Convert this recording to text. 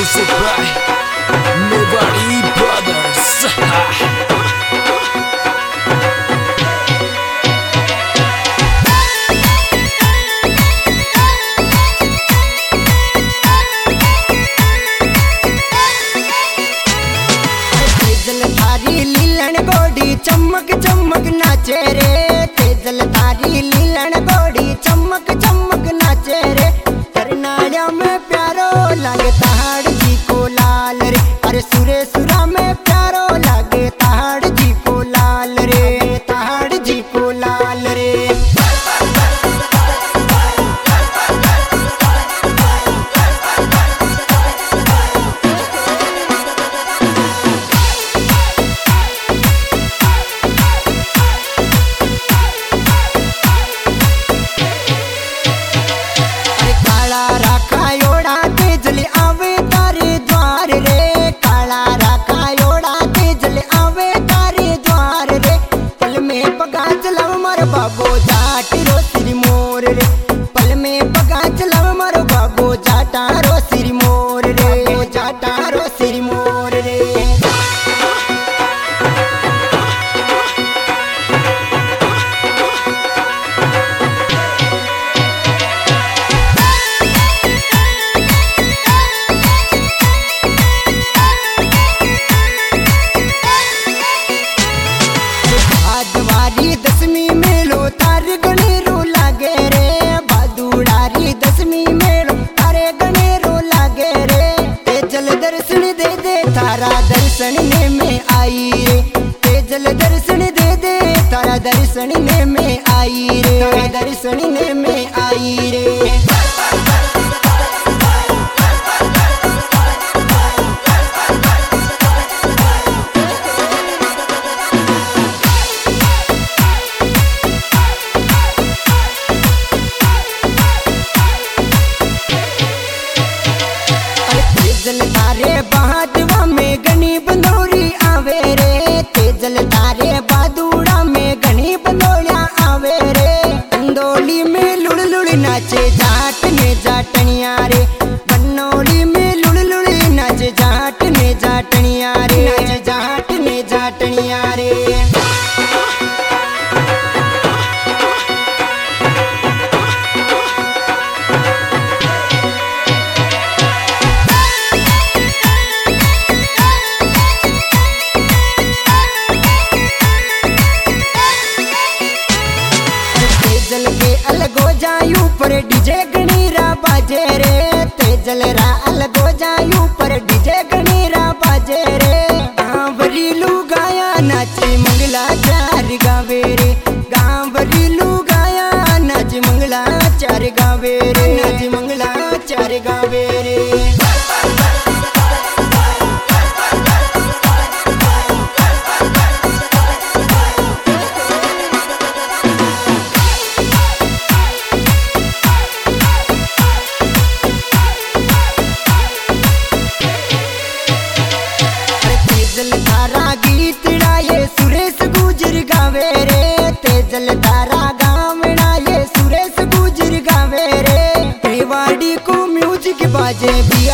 Music by Nobody Brothers. थारी लीलन गोड़ी चमक चमक नाचे रे, तेजल थारी लीलन गोड़ी चमक चमक नाचे रे। करनालिया में प्यारो लागे ताड़ जी को लाल रे, अरे सुरे सुरा में प्यारो लागे ताड़ जी को लाल रे, ताड़ जी को लाल रे। बाबो जाट रो सिरी मोर रे, पल में पगा चलाव मारो बाबो जाटा रो सिरी मोर रे, जाटा रो सिरी मोर रे। भादवारी दसवीं मेलो तार गणेरो लागे रे, भादुड़ारी दसवीं मेलो तारे गणेरो लागे रे। तेजल दर्शन दे दे तारा दर्शन ने में आई रे, तेजल दर्शन दे दे तारा दर्शन ने में आई रे, तारा दर्शन ने में आई रे। तेजल तारे बहादवा में गणी बंदोरी आवे रे, तेजल तारे बादुड़ा में गणी बंदोलिया आवे रे। बंदोली में लुड़ लुड़ नाचे जाट ने जाटनिया रे, बनोली में लुड़ लुड़ नाचे जाट ने जाटनिया रे, नाचे जाट ने जाटनिया रे। तेजल के अलगो जायू पर डीजे गणीरा बाजे रे, तेजल रा अलगो जायू पर डीजे गणीरा बाजे रे। गांवरी लू गाया नाचे मंगला चार गावे रे, गांवरी लू गाया नाच मंगला चार गावे रे, नाच मंगला चार गावे रे। तेजल तारा गीत ये सुरेश गुजर गावे रे, तेजल तारा गावना ये सुरेश गुजर गावे रे। रेवाड़ी को म्यूजिक बाजे बिया